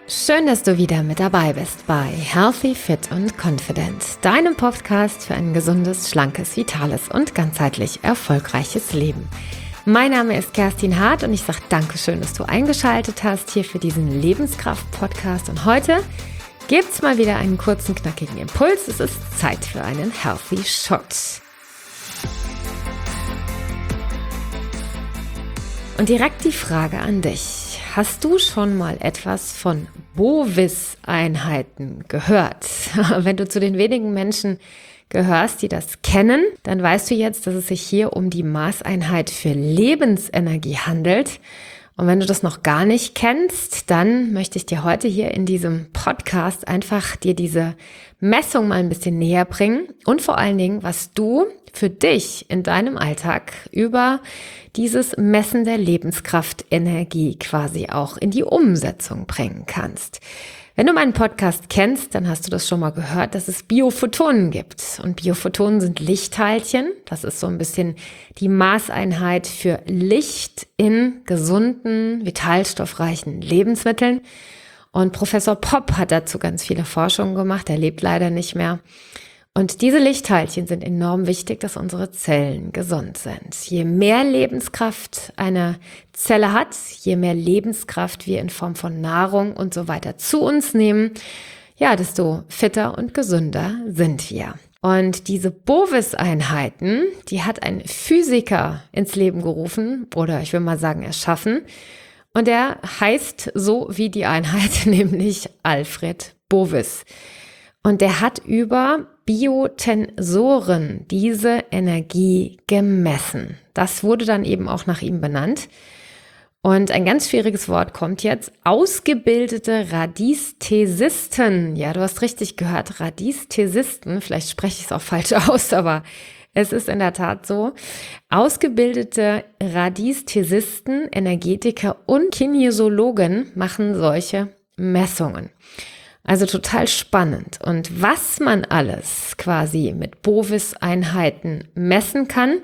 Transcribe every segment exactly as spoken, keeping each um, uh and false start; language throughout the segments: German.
Schön, dass du wieder mit dabei bist bei Healthy, Fit und Confident, deinem Podcast für ein gesundes, schlankes, vitales und ganzheitlich erfolgreiches Leben. Mein Name ist Kerstin Hart und ich sage Dankeschön, dass du eingeschaltet hast hier für diesen Lebenskraft-Podcast. Und heute gibt es mal wieder einen kurzen, knackigen Impuls. Es ist Zeit für einen Healthy Shot. Und direkt die Frage an dich. Hast du schon mal etwas von Bovis-Einheiten gehört? Wenn du zu den wenigen Menschen gehörst, die das kennen, dann weißt du jetzt, dass es sich hier um die Maßeinheit für Lebensenergie handelt. Und wenn du das noch gar nicht kennst, dann möchte ich dir heute hier in diesem Podcast einfach dir diese Messung mal ein bisschen näher bringen und vor allen Dingen, was du für dich in deinem Alltag über dieses Messen der Lebenskraftenergie quasi auch in die Umsetzung bringen kannst. Wenn du meinen Podcast kennst, dann hast du das schon mal gehört, dass es Biophotonen gibt. Und Biophotonen sind Lichtteilchen. Das ist so ein bisschen die Maßeinheit für Licht in gesunden, vitalstoffreichen Lebensmitteln. Und Professor Popp hat dazu ganz viele Forschungen gemacht. Er lebt leider nicht mehr. Und diese Lichtteilchen sind enorm wichtig, dass unsere Zellen gesund sind. Je mehr Lebenskraft eine Zelle hat, je mehr Lebenskraft wir in Form von Nahrung und so weiter zu uns nehmen, ja, desto fitter und gesünder sind wir. Und diese Bovis-Einheiten, die hat ein Physiker ins Leben gerufen oder ich will mal sagen erschaffen. Und der heißt so wie die Einheit, nämlich Alfred Bovis. Und der hat über Biotensoren diese Energie gemessen. Das wurde dann eben auch nach ihm benannt. Und ein ganz schwieriges Wort kommt jetzt. Ausgebildete Radiästhesisten. Ja, du hast richtig gehört, Radiästhesisten. Vielleicht spreche ich es auch falsch aus, aber es ist in der Tat so. Ausgebildete Radiästhesisten, Energetiker und Kinesiologen machen solche Messungen. Also total spannend. Und was man alles quasi mit Bovis-Einheiten messen kann,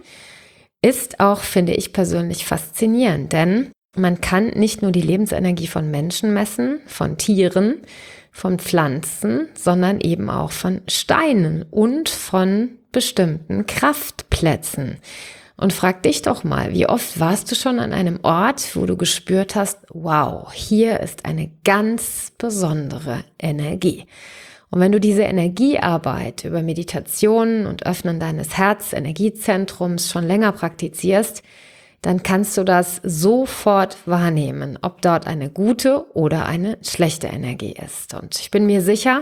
ist auch, finde ich persönlich, faszinierend. Denn man kann nicht nur die Lebensenergie von Menschen messen, von Tieren, von Pflanzen, sondern eben auch von Steinen und von bestimmten Kraftplätzen. Und frag dich doch mal, wie oft warst du schon an einem Ort, wo du gespürt hast, wow, hier ist eine ganz besondere Energie. Und wenn du diese Energiearbeit über Meditation und Öffnen deines Herz-Energiezentrums schon länger praktizierst, dann kannst du das sofort wahrnehmen, ob dort eine gute oder eine schlechte Energie ist. Und ich bin mir sicher,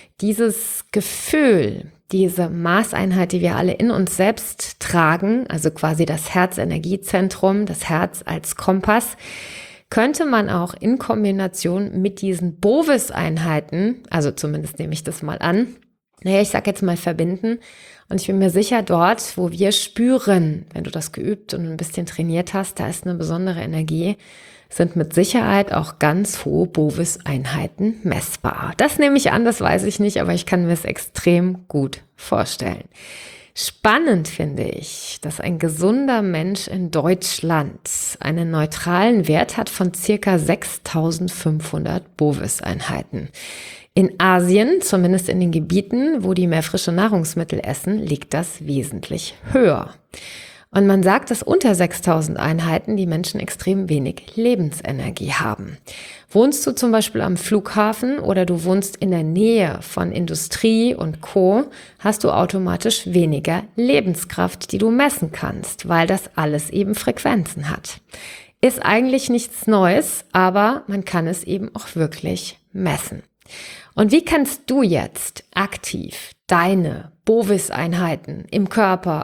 dieses Gefühl, diese Maßeinheit, die wir alle in uns selbst tragen, also quasi das Herz-Energiezentrum, das Herz als Kompass, könnte man auch in Kombination mit diesen Bovis-Einheiten, also zumindest nehme ich das mal an, naja, ich sag jetzt mal verbinden. Und ich bin mir sicher, dort, wo wir spüren, wenn du das geübt und ein bisschen trainiert hast, da ist eine besondere Energie, sind mit Sicherheit auch ganz hohe Bovis-Einheiten messbar. Das nehme ich an, das weiß ich nicht, aber ich kann mir es extrem gut vorstellen. Spannend finde ich, dass ein gesunder Mensch in Deutschland einen neutralen Wert hat von circa sechstausendfünfhundert Bovis-Einheiten. In Asien, zumindest in den Gebieten, wo die mehr frische Nahrungsmittel essen, liegt das wesentlich höher. Und man sagt, dass unter sechstausend Einheiten die Menschen extrem wenig Lebensenergie haben. Wohnst du zum Beispiel am Flughafen oder du wohnst in der Nähe von Industrie und Co., hast du automatisch weniger Lebenskraft, die du messen kannst, weil das alles eben Frequenzen hat. Ist eigentlich nichts Neues, aber man kann es eben auch wirklich messen. Und wie kannst du jetzt aktiv deine Bovis-Einheiten im Körper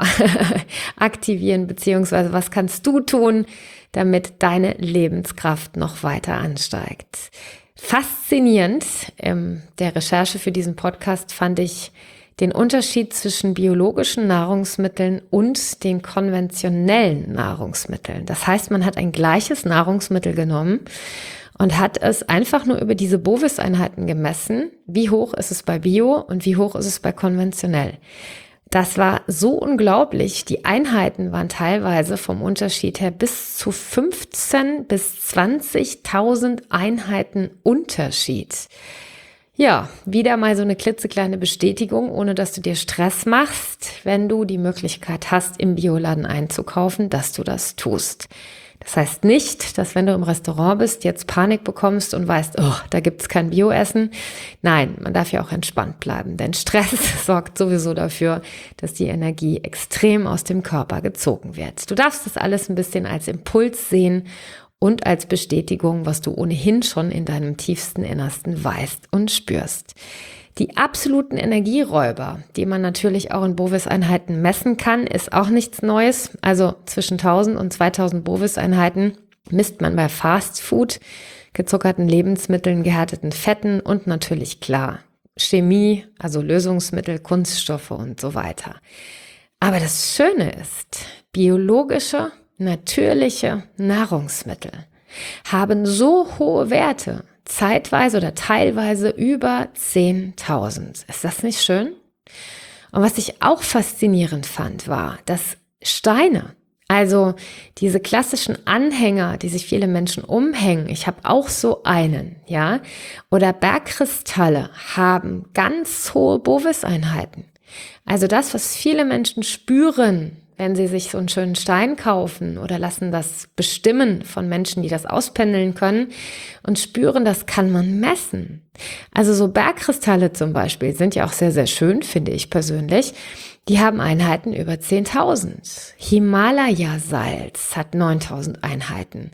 aktivieren, beziehungsweise was kannst du tun, damit deine Lebenskraft noch weiter ansteigt? Faszinierend in der Recherche für diesen Podcast fand ich den Unterschied zwischen biologischen Nahrungsmitteln und den konventionellen Nahrungsmitteln. Das heißt, man hat ein gleiches Nahrungsmittel genommen und hat es einfach nur über diese Bovis-Einheiten gemessen. Wie hoch ist es bei Bio und wie hoch ist es bei konventionell? Das war so unglaublich. Die Einheiten waren teilweise vom Unterschied her bis zu fünfzehn bis zwanzigtausend Einheiten Unterschied. Ja, wieder mal so eine klitzekleine Bestätigung, ohne dass du dir Stress machst, wenn du die Möglichkeit hast, im Bioladen einzukaufen, dass du das tust. Das heißt nicht, dass wenn du im Restaurant bist, jetzt Panik bekommst und weißt, oh, da gibt's kein Bioessen. Nein, man darf ja auch entspannt bleiben, denn Stress sorgt sowieso dafür, dass die Energie extrem aus dem Körper gezogen wird. Du darfst das alles ein bisschen als Impuls sehen und als Bestätigung, was du ohnehin schon in deinem tiefsten Innersten weißt und spürst. Die absoluten Energieräuber, die man natürlich auch in Bovis-Einheiten messen kann, ist auch nichts Neues. Also zwischen tausend und zweitausend Bovis-Einheiten misst man bei Fast Food, gezuckerten Lebensmitteln, gehärteten Fetten und natürlich klar Chemie, also Lösungsmittel, Kunststoffe und so weiter. Aber das Schöne ist, biologische, natürliche Nahrungsmittel haben so hohe Werte, zeitweise oder teilweise über zehntausend. Ist das nicht schön? Und was ich auch faszinierend fand, war, dass Steine, also diese klassischen Anhänger, die sich viele Menschen umhängen, ich habe auch so einen, ja, oder Bergkristalle haben ganz hohe Bovis-Einheiten. Also das, was viele Menschen spüren, wenn sie sich so einen schönen Stein kaufen oder lassen das bestimmen von Menschen, die das auspendeln können und spüren, das kann man messen. Also so Bergkristalle zum Beispiel sind ja auch sehr, sehr schön, finde ich persönlich. Die haben Einheiten über zehntausend. Himalaya-Salz hat neuntausend Einheiten.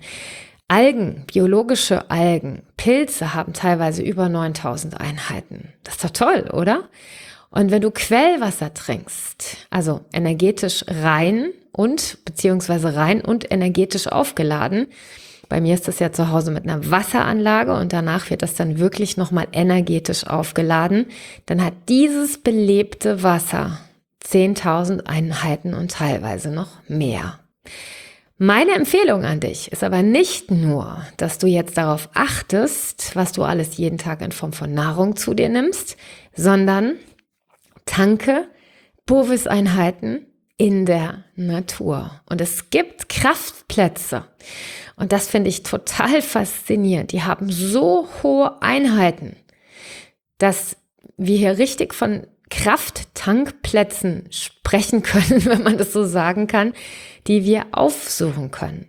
Algen, biologische Algen, Pilze haben teilweise über neuntausend Einheiten. Das ist doch toll, oder? Und wenn du Quellwasser trinkst, also energetisch rein und beziehungsweise rein und energetisch aufgeladen, bei mir ist das ja zu Hause mit einer Wasseranlage und danach wird das dann wirklich nochmal energetisch aufgeladen, dann hat dieses belebte Wasser zehntausend Einheiten und teilweise noch mehr. Meine Empfehlung an dich ist aber nicht nur, dass du jetzt darauf achtest, was du alles jeden Tag in Form von Nahrung zu dir nimmst, sondern tanke Bovis-Einheiten in der Natur. Und es gibt Kraftplätze. Und das finde ich total faszinierend. Die haben so hohe Einheiten, dass wir hier richtig von Krafttankplätzen sprechen können, wenn man das so sagen kann, die wir aufsuchen können.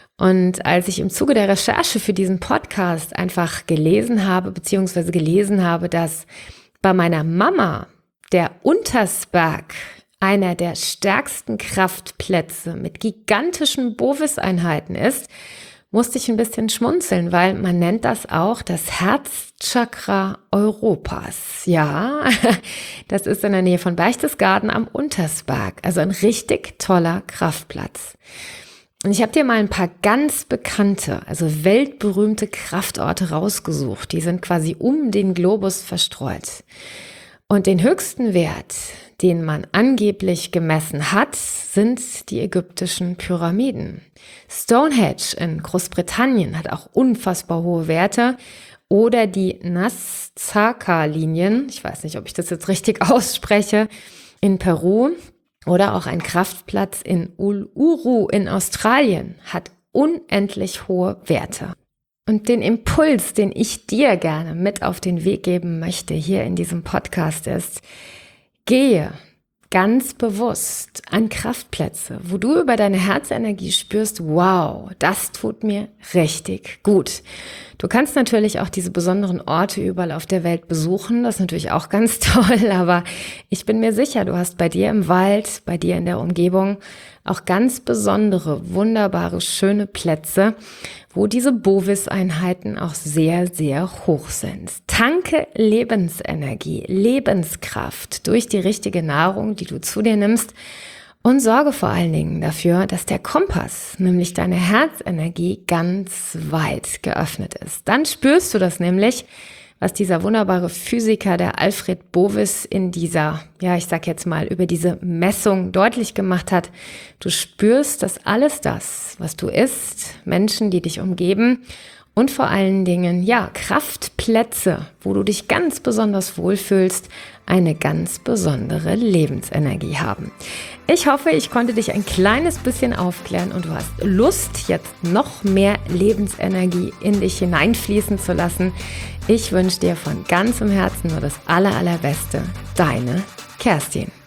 Und als ich im Zuge der Recherche für diesen Podcast einfach gelesen habe, beziehungsweise gelesen habe, dass bei meiner Mama der Untersberg einer der stärksten Kraftplätze mit gigantischen Bovis-Einheiten ist, musste ich ein bisschen schmunzeln, weil man nennt das auch das Herzchakra Europas. Ja, das ist in der Nähe von Berchtesgaden am Untersberg, also ein richtig toller Kraftplatz. Und ich habe dir mal ein paar ganz bekannte, also weltberühmte Kraftorte rausgesucht. Die sind quasi um den Globus verstreut. Und den höchsten Wert, den man angeblich gemessen hat, sind die ägyptischen Pyramiden. Stonehenge in Großbritannien hat auch unfassbar hohe Werte. Oder die Nazca-Linien, ich weiß nicht, ob ich das jetzt richtig ausspreche, in Peru. Oder auch ein Kraftplatz in Uluru in Australien hat unendlich hohe Werte. Und den Impuls, den ich dir gerne mit auf den Weg geben möchte hier in diesem Podcast ist, gehe ganz bewusst an Kraftplätze, wo du über deine Herzenergie spürst, wow, das tut mir richtig gut. Du kannst natürlich auch diese besonderen Orte überall auf der Welt besuchen, das ist natürlich auch ganz toll, aber ich bin mir sicher, du hast bei dir im Wald, bei dir in der Umgebung auch ganz besondere, wunderbare, schöne Plätze, wo diese Bovis-Einheiten auch sehr, sehr hoch sind. Tanke Lebensenergie, Lebenskraft durch die richtige Nahrung, die du zu dir nimmst und sorge vor allen Dingen dafür, dass der Kompass, nämlich deine Herzenergie, ganz weit geöffnet ist. Dann spürst du das nämlich, was dieser wunderbare Physiker, der Alfred Bovis, in dieser, ja, ich sag jetzt mal, über diese Messung deutlich gemacht hat. Du spürst, dass alles das, was du isst, Menschen, die dich umgeben und vor allen Dingen, ja, Kraftplätze, wo du dich ganz besonders wohlfühlst, eine ganz besondere Lebensenergie haben. Ich hoffe, ich konnte dich ein kleines bisschen aufklären und du hast Lust, jetzt noch mehr Lebensenergie in dich hineinfließen zu lassen. Ich wünsche dir von ganzem Herzen nur das aller, allerbeste. Deine Kerstin.